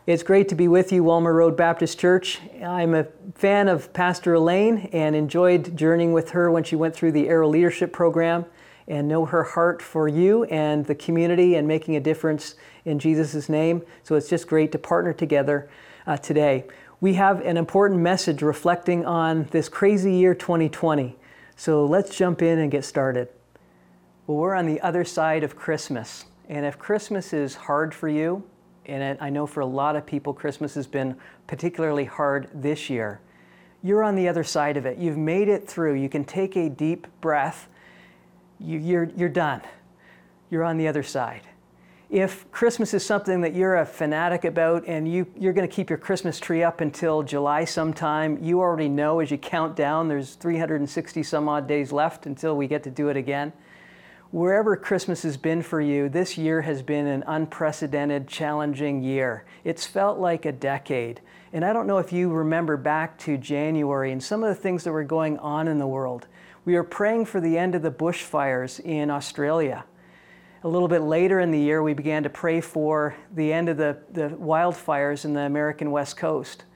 It's great to be with you, Walmer Road Baptist Church. I'm a fan of Pastor Elaine and enjoyed journeying with her when she went through the Arrow Leadership Program and know her heart for you and the community and making a difference in Jesus' name. So it's just great to partner together today. We have an important message reflecting on this crazy year 2020. So let's jump in and get started. Well, we're on the other side of Christmas. And if Christmas is hard for you, and I know for a lot of people, Christmas has been particularly hard this year. You're on the other side of it. You've made it through. You can take a deep breath. You're done. You're on the other side. If Christmas is something that you're a fanatic about and you're going to keep your Christmas tree up until July sometime, you already know as you count down, there's 360 some odd days left until we get to do it again. Wherever Christmas has been for you, this year has been an unprecedented, challenging year. It's felt like a decade. And I don't know if you remember back to January and some of the things that were going on in the world. We were praying for the end of the bushfires in Australia. A little bit later in the year, we began to pray for the end of the wildfires in the American West Coast.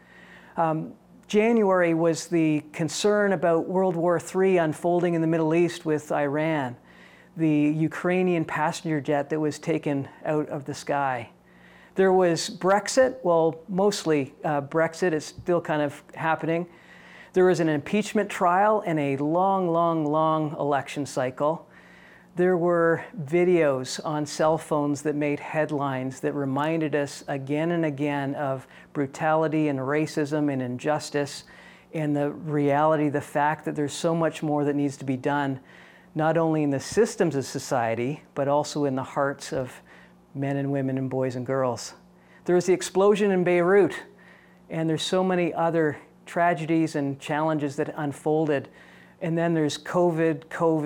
January was the concern about World War III unfolding in the Middle East with Iran. The Ukrainian passenger jet that was taken out of the sky. There was Brexit, well, mostly Brexit is still kind of happening. There was an impeachment trial and a long election cycle. There were videos on cell phones that made headlines that reminded us again and again of brutality and racism and injustice and the reality, the fact that there's so much more that needs to be done, not only in the systems of society, but also in the hearts of men and women and boys and girls. There was the explosion in Beirut, and there's so many other tragedies and challenges that unfolded. And then there's COVID.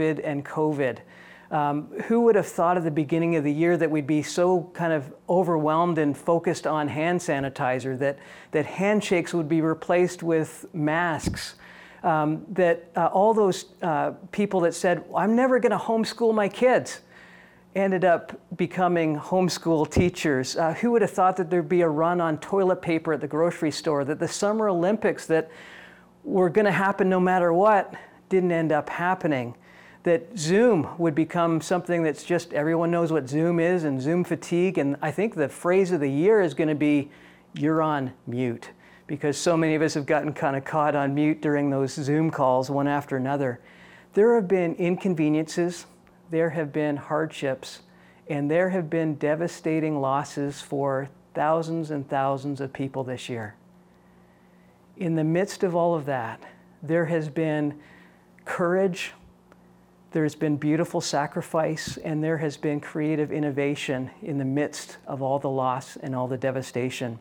Who would have thought at the beginning of the year that we'd be so kind of overwhelmed and focused on hand sanitizer, that handshakes would be replaced with masks? All those people that said, I'm never going to homeschool my kids, ended up becoming homeschool teachers. Who would have thought that there'd be a run on toilet paper at the grocery store, that the Summer Olympics that were going to happen no matter what didn't end up happening, that Zoom would become something that's just everyone knows what Zoom is and Zoom fatigue. And I think the phrase of the year is going to be, you're on mute. Because so many of us have gotten kind of caught on mute during those Zoom calls one after another. There have been inconveniences, there have been hardships, and there have been devastating losses for thousands and thousands of people this year. In the midst of all of that, there has been courage, there's been beautiful sacrifice, and there has been creative innovation in the midst of all the loss and all the devastation.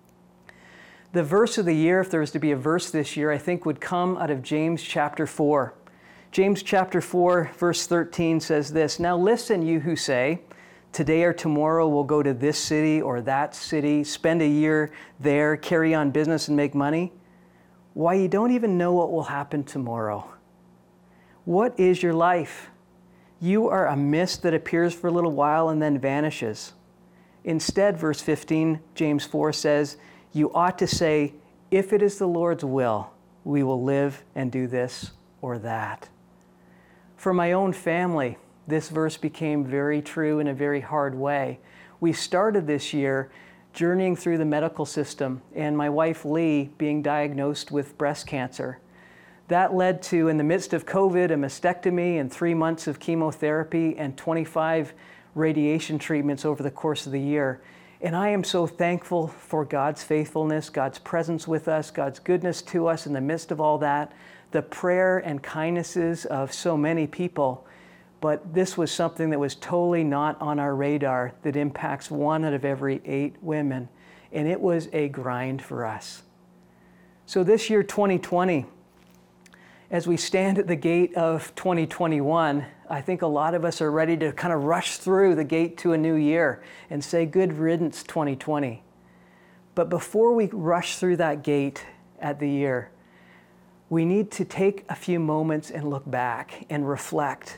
The verse of the year, if there was to be a verse this year, I think would come out of James chapter 4. James chapter 4, verse 13 says this, Now listen, you who say, today or tomorrow we'll go to this city or that city, spend a year there, carry on business and make money. Why, you don't even know what will happen tomorrow. What is your life? You are a mist that appears for a little while and then vanishes. Instead, verse 15, James 4 says, you ought to say, if it is the Lord's will, we will live and do this or that. For my own family, this verse became very true in a very hard way. We started this year journeying through the medical system and my wife Lee being diagnosed with breast cancer. That led to, in the midst of COVID, a mastectomy and 3 months of chemotherapy and 25 radiation treatments over the course of the year. And I am so thankful for God's faithfulness, God's presence with us, God's goodness to us in the midst of all that, the prayer and kindnesses of so many people. But this was something that was totally not on our radar that impacts 1 out of every 8 women. And it was a grind for us. So this year, 2020, as we stand at the gate of 2021, I think a lot of us are ready to kind of rush through the gate to a new year and say, good riddance 2020. But before we rush through that gate at the year, we need to take a few moments and look back and reflect.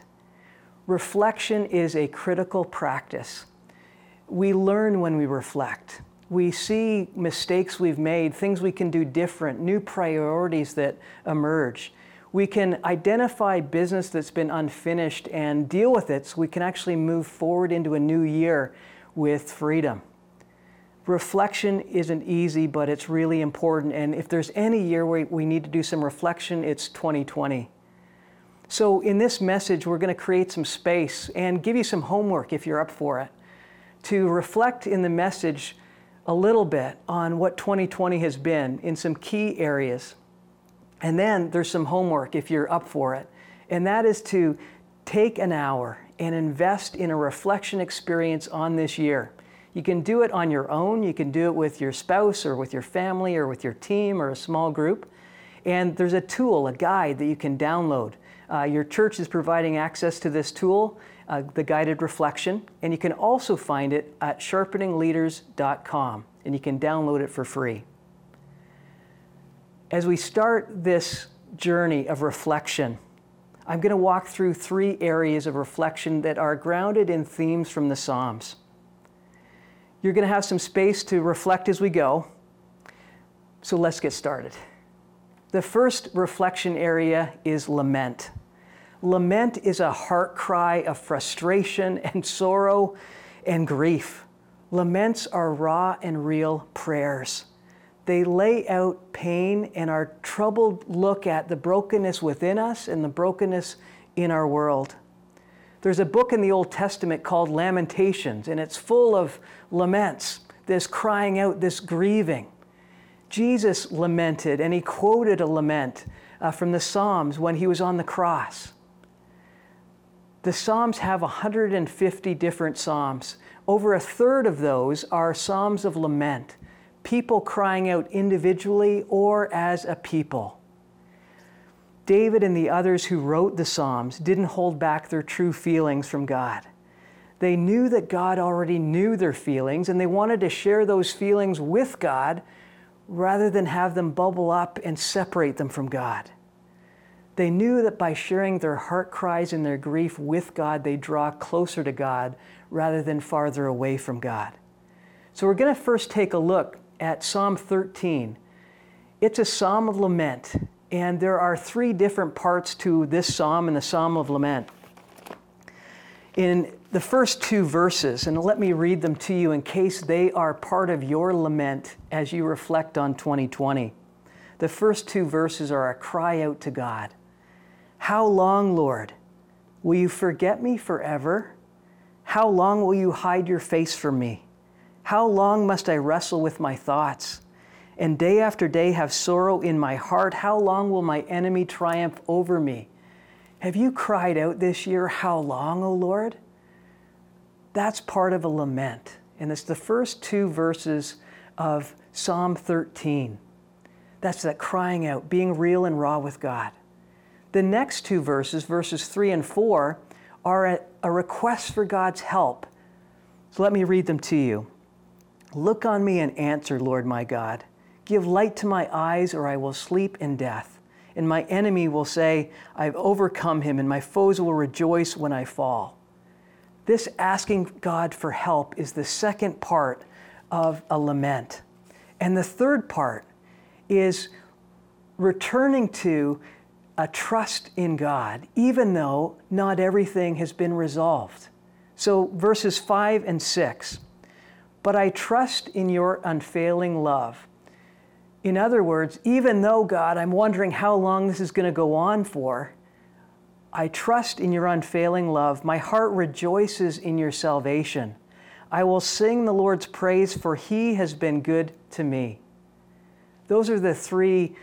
Reflection is a critical practice. We learn when we reflect. We see mistakes we've made, things we can do different, new priorities that emerge. We can identify business that's been unfinished and deal with it so we can actually move forward into a new year with freedom. Reflection isn't easy, but it's really important. And if there's any year where we need to do some reflection, it's 2020. So in this message, we're going to create some space and give you some homework if you're up for it, to reflect in the message a little bit on what 2020 has been in some key areas. And then there's some homework if you're up for it. And that is to take an hour and invest in a reflection experience on this year. You can do it on your own. You can do it with your spouse or with your family or with your team or a small group. And there's a tool, a guide that you can download. Your church is providing access to this tool, the guided reflection, and you can also find it at sharpeningleaders.com, and you can download it for free. As we start this journey of reflection, I'm going to walk through 3 areas of reflection that are grounded in themes from the Psalms. You're going to have some space to reflect as we go, so let's get started. The first reflection area is lament. Lament is a heart cry of frustration and sorrow and grief. Laments are raw and real prayers. They lay out pain and our troubled look at the brokenness within us and the brokenness in our world. There's a book in the Old Testament called Lamentations, and it's full of laments, this crying out, this grieving. Jesus lamented, and he quoted a lament from the Psalms when he was on the cross. The Psalms have 150 different Psalms. Over a third of those are Psalms of lament, people crying out individually or as a people. David and the others who wrote the Psalms didn't hold back their true feelings from God. They knew that God already knew their feelings, and they wanted to share those feelings with God rather than have them bubble up and separate them from God. They knew that by sharing their heart cries and their grief with God, they draw closer to God rather than farther away from God. So we're going to first take a look at Psalm 13. It's a psalm of lament, and there are 3 different parts to this psalm and the Psalm of Lament. In the first 2 verses, and let me read them to you in case they are part of your lament as you reflect on 2020. The first 2 verses are a cry out to God. How long, Lord, will you forget me forever? How long will you hide your face from me? How long must I wrestle with my thoughts and day after day have sorrow in my heart? How long will my enemy triumph over me? Have you cried out this year, how long, O Lord? That's part of a lament. And it's the first 2 verses of Psalm 13. That's that crying out, being real and raw with God. The next 2 verses, verses 3 and 4, are a request for God's help. So let me read them to you. Look on me and answer, Lord my God. Give light to my eyes, or I will sleep in death. And my enemy will say, I've overcome him, and my foes will rejoice when I fall. This asking God for help is the second part of a lament. And the third part is returning to a trust in God, even though not everything has been resolved. So verses 5 and 6, but I trust in your unfailing love. In other words, even though, God, I'm wondering how long this is going to go on for, I trust in your unfailing love. My heart rejoices in your salvation. I will sing the Lord's praise, for he has been good to me. Those are the 3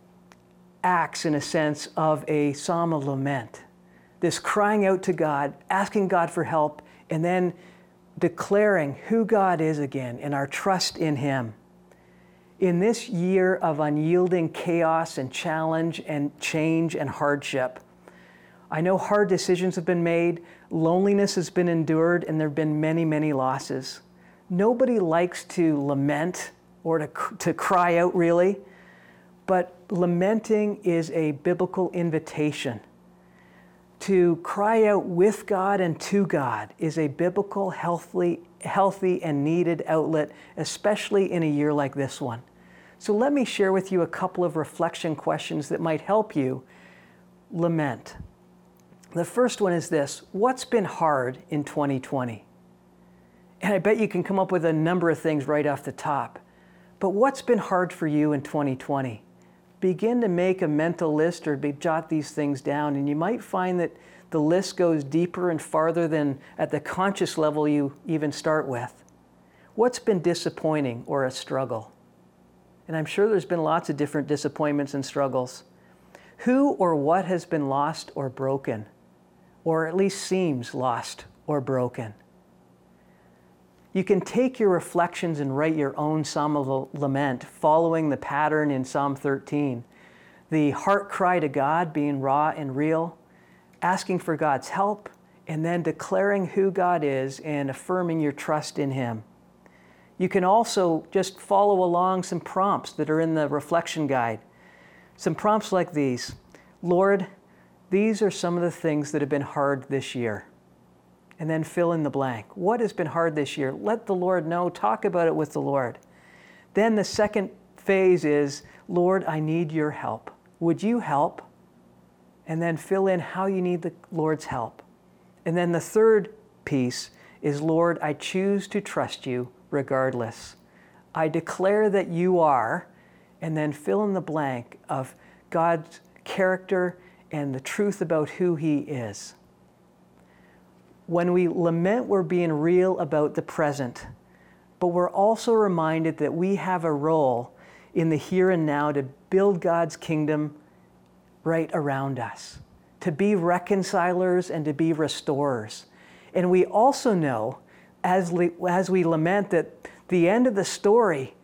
acts, in a sense, of a psalm of lament. This crying out to God, asking God for help, and then declaring who God is again and our trust in him. In this year of unyielding chaos and challenge and change and hardship, I know hard decisions have been made, loneliness has been endured, and there have been many, many losses. Nobody likes to lament or to cry out, really, but lamenting is a biblical invitation. To cry out with God and to God is a biblical, healthy healthy and needed outlet, especially in a year like this one. So let me share with you a couple of reflection questions that might help you lament. The first one is this: what's been hard in 2020? And I bet you can come up with a number of things right off the top. But what's been hard for you in 2020? Begin to make a mental list or jot these things down, and you might find that the list goes deeper and farther than at the conscious level you even start with. What's been disappointing or a struggle? And I'm sure there's been lots of different disappointments and struggles. Who or what has been lost or broken, or at least seems lost or broken? You can take your reflections and write your own psalm of lament, following the pattern in Psalm 13. The heart cry to God being raw and real, asking for God's help, and then declaring who God is and affirming your trust in Him. You can also just follow along some prompts that are in the reflection guide. Some prompts like these: Lord, these are some of the things that have been hard this year. And then fill in the blank. What has been hard this year? Let the Lord know. Talk about it with the Lord. Then the second phase is, Lord, I need your help. Would you help? And then fill in how you need the Lord's help. And then the third piece is, Lord, I choose to trust you regardless. I declare that you are, and then fill in the blank of God's character and the truth about who He is. When we lament, we're being real about the present, but we're also reminded that we have a role in the here and now to build God's kingdom right around us, to be reconcilers and to be restorers. And we also know, as we lament, that the end of the story,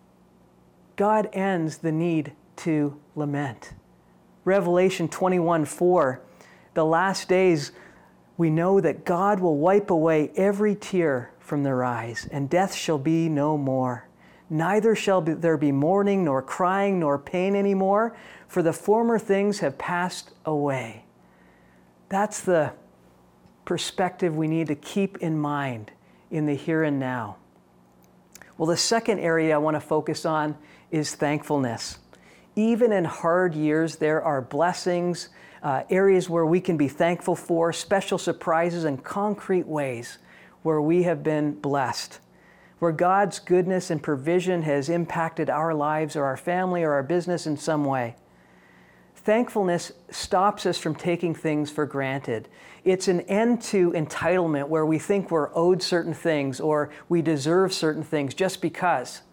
God ends the need to lament. Revelation 21:4, the last days, we know that God will wipe away every tear from their eyes, and death shall be no more. Neither shall there be mourning, nor crying, nor pain anymore, for the former things have passed away. That's the perspective we need to keep in mind in the here and now. Well, the second area I want to focus on is thankfulness. Even in hard years, there are blessings, areas where we can be thankful for, special surprises, and concrete ways where we have been blessed, where God's goodness and provision has impacted our lives or our family or our business in some way. Thankfulness stops us from taking things for granted. It's an end to entitlement, where we think we're owed certain things or we deserve certain things just because.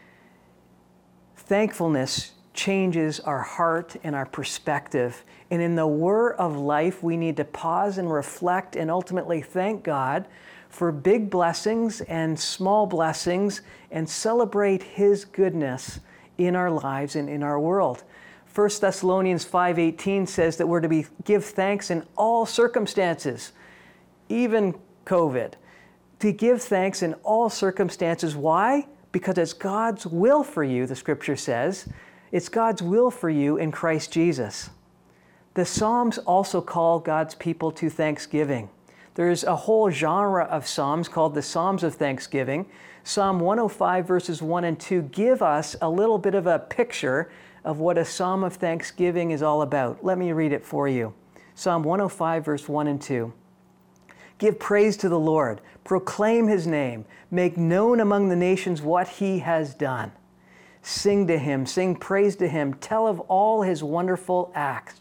Thankfulness changes our heart and our perspective. And in the whir of life, we need to pause and reflect and ultimately thank God for big blessings and small blessings and celebrate His goodness in our lives and in our world. 1 Thessalonians 5:18 says that we're to give thanks in all circumstances, even COVID. To give thanks in all circumstances. Why? Because it's God's will for you, the Scripture says. It's God's will for you in Christ Jesus. The Psalms also call God's people to thanksgiving. There's a whole genre of Psalms called the Psalms of Thanksgiving. Psalm 105 verses 1 and 2 give us a little bit of a picture of what a Psalm of Thanksgiving is all about. Let me read it for you. Psalm 105 verse 1 and 2. Give praise to the Lord, proclaim His name, make known among the nations what He has done. Sing to Him, sing praise to Him, tell of all His wonderful acts.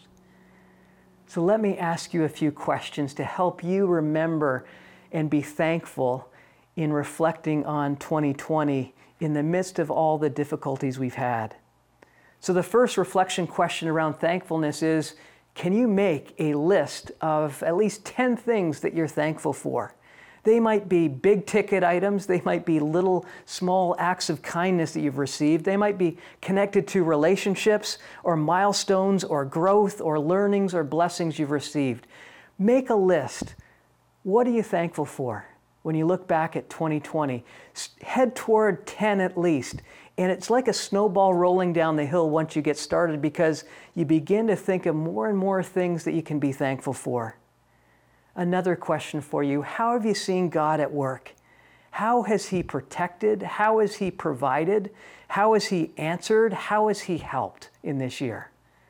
So let me ask you a few questions to help you remember and be thankful in reflecting on 2020 in the midst of all the difficulties we've had. So the first reflection question around thankfulness is, can you make a list of at least 10 things that you're thankful for? They might be big ticket items. They might be little small acts of kindness that you've received. They might be connected to relationships or milestones or growth or learnings or blessings you've received. Make a list. What are you thankful for when you look back at 2020? Head toward 10 at least. And it's like a snowball rolling down the hill once you get started, because you begin to think of more and more things that you can be thankful for. Another question for you: how have you seen God at work? How has He protected? How has He provided? How has He answered? How has He helped in this year?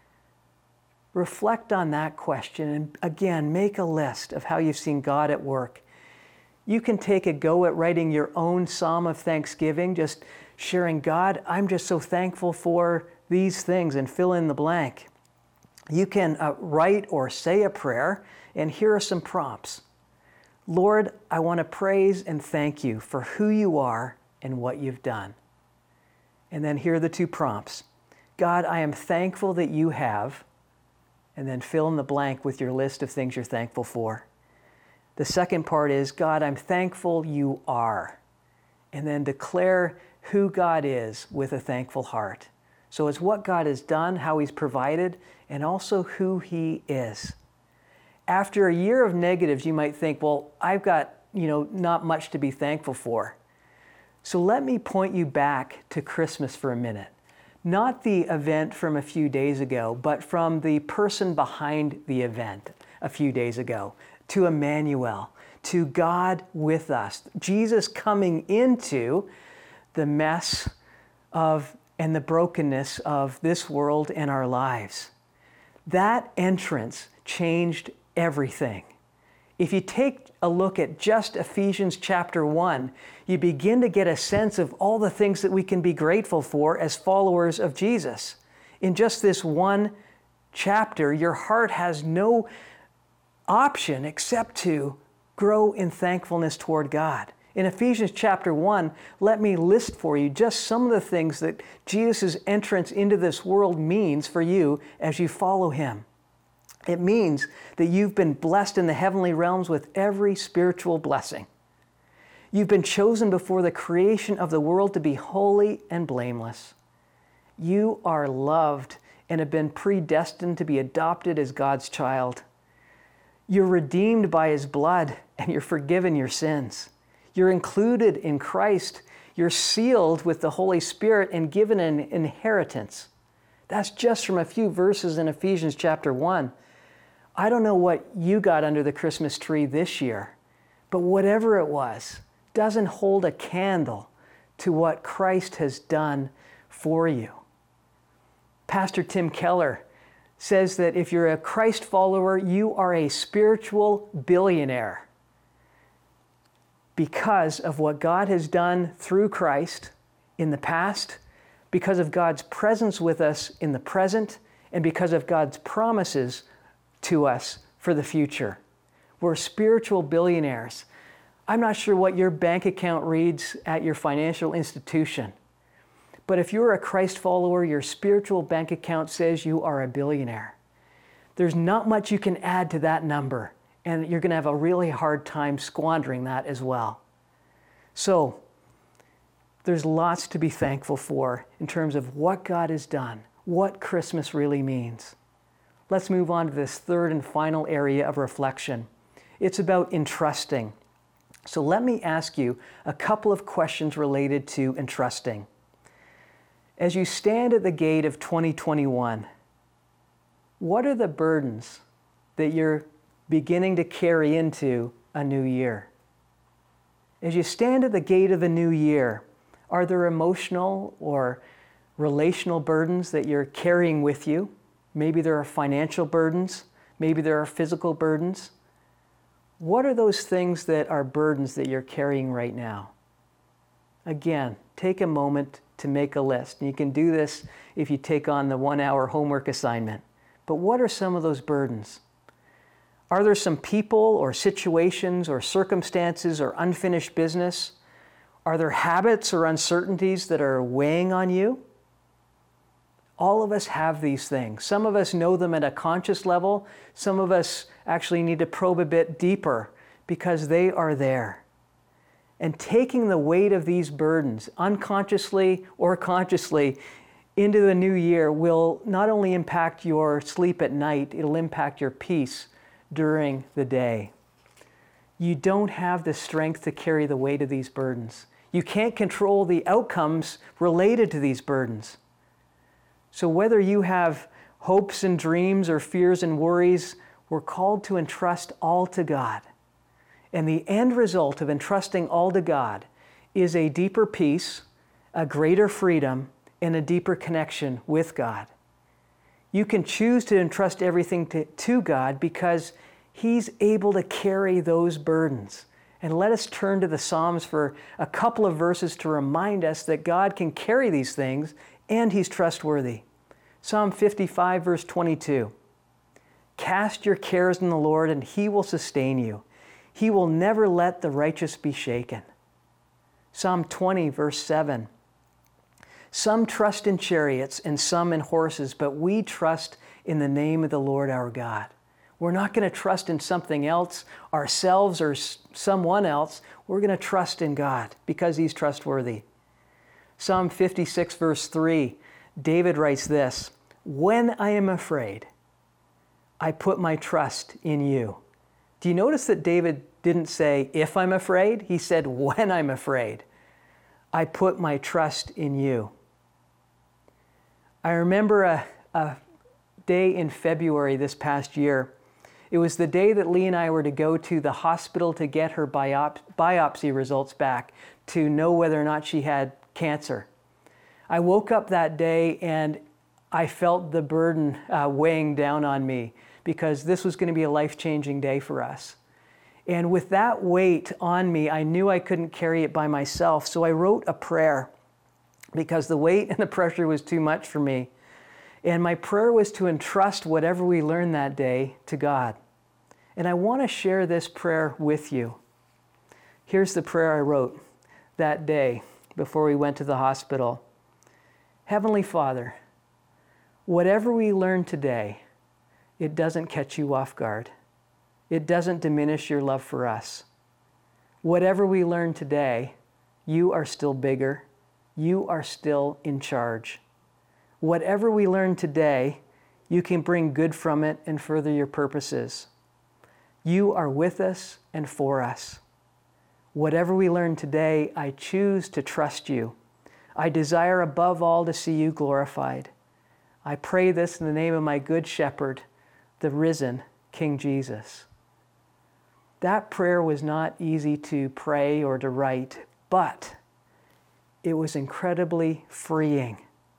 Reflect on that question and again, make a list of how you've seen God at work. You can take a go at writing your own psalm of thanksgiving, just sharing, God, I'm just so thankful for these things, and fill in the blank. You can write or say a prayer, and here are some prompts. Lord, I want to praise and thank you for who you are and what you've done. And then here are the two prompts. God, I am thankful that you have, and then fill in the blank with your list of things you're thankful for. The second part is, God, I'm thankful you are. And then declare who God is with a thankful heart. So it's what God has done, how He's provided, and also who He is. After a year of negatives, you might think, well, I've got, not much to be thankful for. So let me point you back to Christmas for a minute. Not the event from a few days ago, but from the person behind the event a few days ago, to Emmanuel, to God with us. Jesus coming into the mess of and the brokenness of this world and our lives. That entrance changed everything. If you take a look at just Ephesians chapter 1, you begin to get a sense of all the things that we can be grateful for as followers of Jesus. In just this one chapter, your heart has no option except to grow in thankfulness toward God. In Ephesians chapter 1, let me list for you just some of the things that Jesus' entrance into this world means for you as you follow Him. It means that you've been blessed in the heavenly realms with every spiritual blessing. You've been chosen before the creation of the world to be holy and blameless. You are loved and have been predestined to be adopted as God's child. You're redeemed by His blood and you're forgiven your sins. You're included in Christ. You're sealed with the Holy Spirit and given an inheritance. That's just from a few verses in Ephesians chapter 1. I don't know what you got under the Christmas tree this year, but whatever it was, doesn't hold a candle to what Christ has done for you. Pastor Tim Keller says that if you're a Christ follower, you are a spiritual billionaire because of what God has done through Christ in the past, because of God's presence with us in the present, and because of God's promises to us for the future. We're spiritual billionaires. I'm not sure what your bank account reads at your financial institution, but if you're a Christ follower, your spiritual bank account says you are a billionaire. There's not much you can add to that number, and you're going to have a really hard time squandering that as well. So, there's lots to be thankful for in terms of what God has done, what Christmas really means. Let's move on to this third and final area of reflection. It's about entrusting. So let me ask you a couple of questions related to entrusting. As you stand at the gate of 2021, what are the burdens that you're beginning to carry into a new year? As you stand at the gate of a new year, are there emotional or relational burdens that you're carrying with you? Maybe there are financial burdens. Maybe there are physical burdens. What are those things that are burdens that you're carrying right now? Again, take a moment to make a list. And you can do this if you take on the 1-hour homework assignment. But what are some of those burdens? Are there some people or situations or circumstances or unfinished business? Are there habits or uncertainties that are weighing on you? All of us have these things. Some of us know them at a conscious level. Some of us actually need to probe a bit deeper because they are there. And taking the weight of these burdens, unconsciously or consciously, into the new year will not only impact your sleep at night, it'll impact your peace during the day. You don't have the strength to carry the weight of these burdens. You can't control the outcomes related to these burdens. So whether you have hopes and dreams or fears and worries, we're called to entrust all to God. And the end result of entrusting all to God is a deeper peace, a greater freedom, and a deeper connection with God. You can choose to entrust everything to God because He's able to carry those burdens. And let us turn to the Psalms for a couple of verses to remind us that God can carry these things and He's trustworthy. Psalm 55, verse 22. Cast your cares on the Lord and He will sustain you. He will never let the righteous be shaken. Psalm 20, verse 7. Some trust in chariots and some in horses, but we trust in the name of the Lord our God. We're not going to trust in something else, ourselves or someone else. We're going to trust in God because He's trustworthy. Psalm 56, verse 3, David writes this, when I am afraid, I put my trust in you. Do you notice that David didn't say, if I'm afraid? He said, when I'm afraid, I put my trust in you. I remember a day in February this past year. It was the day that Lee and I were to go to the hospital to get her biopsy results back to know whether or not she had cancer. I woke up that day and I felt the burden weighing down on me because this was going to be a life-changing day for us. And with that weight on me, I knew I couldn't carry it by myself. So I wrote a prayer because the weight and the pressure was too much for me. And my prayer was to entrust whatever we learned that day to God. And I want to share this prayer with you. Here's the prayer I wrote that day before we went to the hospital. Heavenly Father, whatever we learn today, it doesn't catch you off guard. It doesn't diminish your love for us. Whatever we learn today, you are still bigger. You are still in charge. Whatever we learn today, you can bring good from it and further your purposes. You are with us and for us. Whatever we learn today, I choose to trust you. I desire above all to see you glorified. I pray this in the name of my good shepherd, the risen King Jesus. That prayer was not easy to pray or to write, but it was incredibly freeing.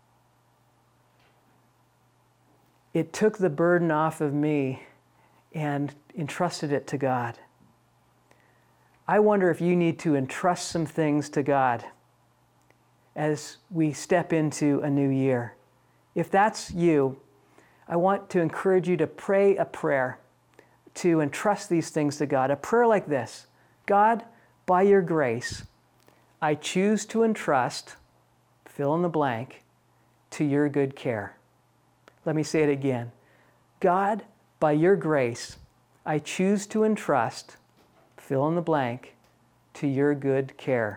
It took the burden off of me and entrusted it to God. I wonder if you need to entrust some things to God as we step into a new year. If that's you, I want to encourage you to pray a prayer to entrust these things to God. A prayer like this: God, by your grace, I choose to entrust, fill in the blank, to your good care. Let me say it again. God, by your grace, I choose to entrust, fill in the blank, to your good care.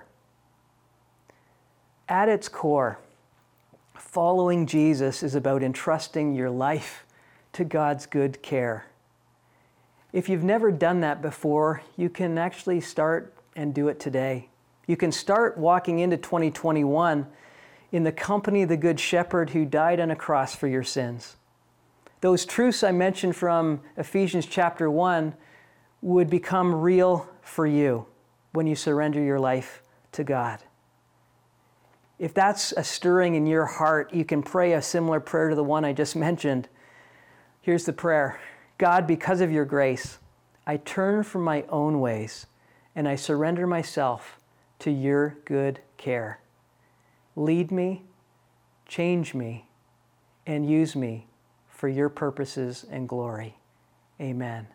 At its core, following Jesus is about entrusting your life to God's good care. If you've never done that before, you can actually start and do it today. You can start walking into 2021 in the company of the Good Shepherd who died on a cross for your sins. Those truths I mentioned from Ephesians chapter 1 would become real for you when you surrender your life to God. If that's a stirring in your heart, you can pray a similar prayer to the one I just mentioned. Here's the prayer. God, because of your grace, I turn from my own ways and I surrender myself to your good care. Lead me, change me, and use me for your purposes and glory. Amen.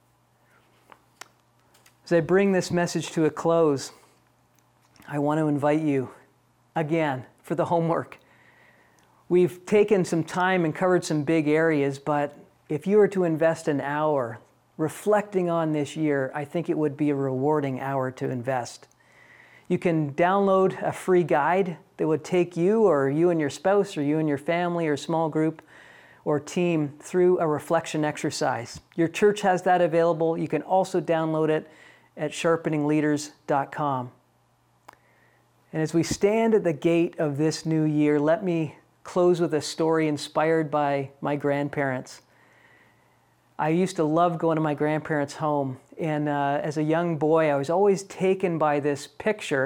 As I bring this message to a close, I want to invite you again for the homework. We've taken some time and covered some big areas, but if you were to invest an hour reflecting on this year, I think it would be a rewarding hour to invest. You can download a free guide that would take you or you and your spouse or you and your family or small group or team through a reflection exercise. Your church has that available. You can also download it at sharpeningleaders.com. And as we stand at the gate of this new year, let me close with a story inspired by my grandparents. I used to love going to my grandparents' home. And as a young boy, I was always taken by this picture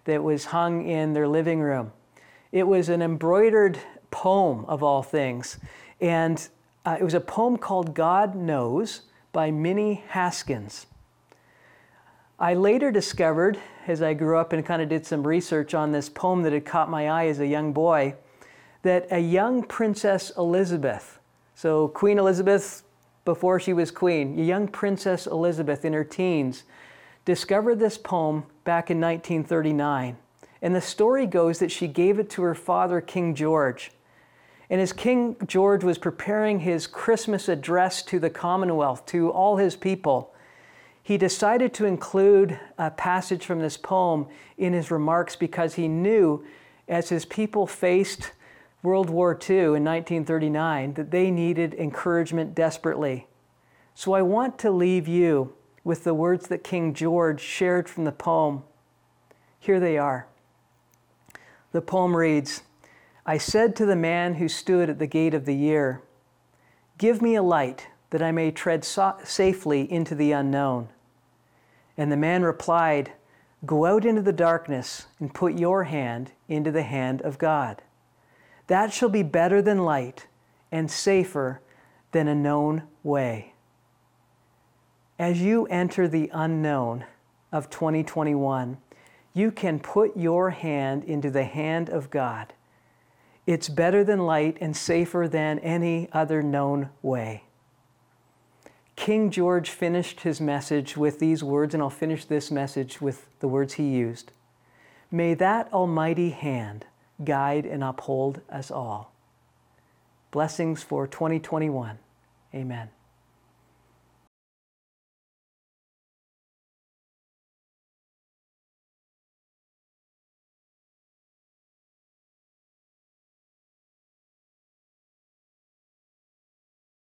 that was hung in their living room. It was an embroidered poem of all things. And it was a poem called God Knows by Minnie Haskins. I later discovered, as I grew up and kind of did some research on this poem that had caught my eye as a young boy, that a young Princess Elizabeth, so Queen Elizabeth before she was queen, a young Princess Elizabeth in her teens, discovered this poem back in 1939. And the story goes that she gave it to her father, King George. And as King George was preparing his Christmas address to the Commonwealth, to all his people, he decided to include a passage from this poem in his remarks because he knew, as his people faced World War II in 1939, that they needed encouragement desperately. So I want to leave you with the words that King George shared from the poem. Here they are. The poem reads, "I said to the man who stood at the gate of the year, 'Give me a light that I may tread safely into the unknown.' And the man replied, 'Go out into the darkness and put your hand into the hand of God. That shall be better than light and safer than a known way.'" As you enter the unknown of 2021, you can put your hand into the hand of God. It's better than light and safer than any other known way. King George finished his message with these words, and I'll finish this message with the words he used. May that almighty hand guide and uphold us all. Blessings for 2021. Amen.